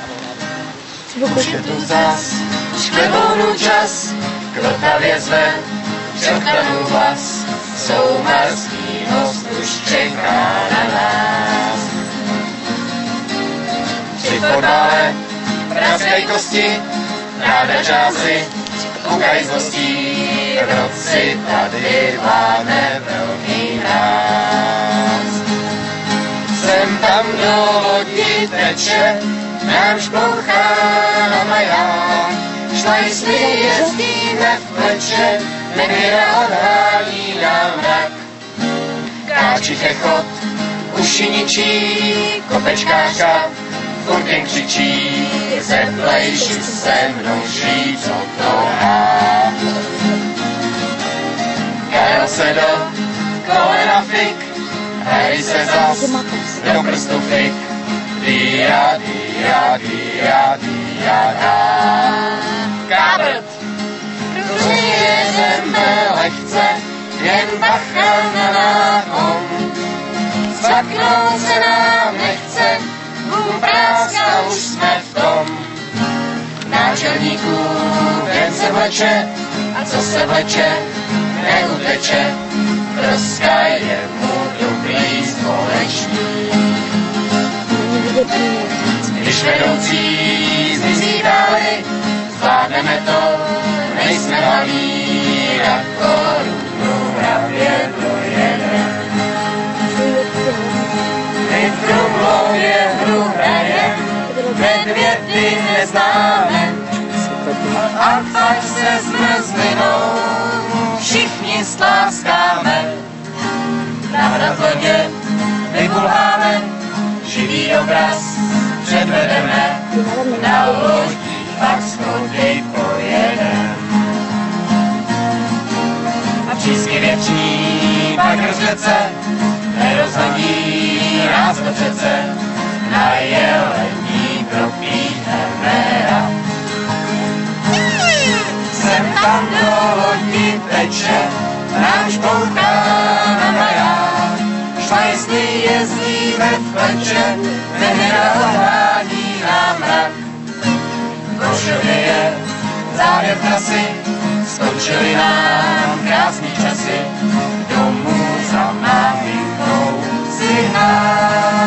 Už je tu zas, šklebounu čas, k Vltavě zve šachtanů hlas. Soumarský most už čeká na nás. Při fotbale praskej kosti, ráda časy, ukajzlostí, v noci tady vládne velký mráz. Sem tam do lodi teče, nám šplouchá na maják, šlajsly jezdíme v pleče, nevěra odhání nám mrak. Káči chechot, uši ničí, kopečkářka, furt jen křičí, zeplejši se mnou ší, co to má. Karel se do kolena fik, Harry se zas do prstu fik, dia, dia, dia, dia, da. Kábrt, kružuje zembe lehce, jen bacha na náhon. Zvaknout se nám nechce, bum práská, už jsme v tom. Náčelníků den se vleče, a co se vleče, neuteče. Troska je mu dobrý společník. Když vedoucí zmizí dále, zvládneme to, nejsme malí, na korunu hrabě dojedem. My v Krumlově hru hrajem, medvědy neznáme, a tak se zmrzlinou všichni sláskáme. Na hradlodě vybulháme, živý obraz předvedeme, na lodi pak schody pojedem. A přísky věční pak rozřece, nerozhodí nás to přece, na jelení propíhneme rad. Sem tam do lodi teče, nám špouchá na maják, šlajsly jezdíme v pleče, nehra odhání nám mrak. V Košově je závěr trasy, skončily nám krásný časy, domů za maminkou signál.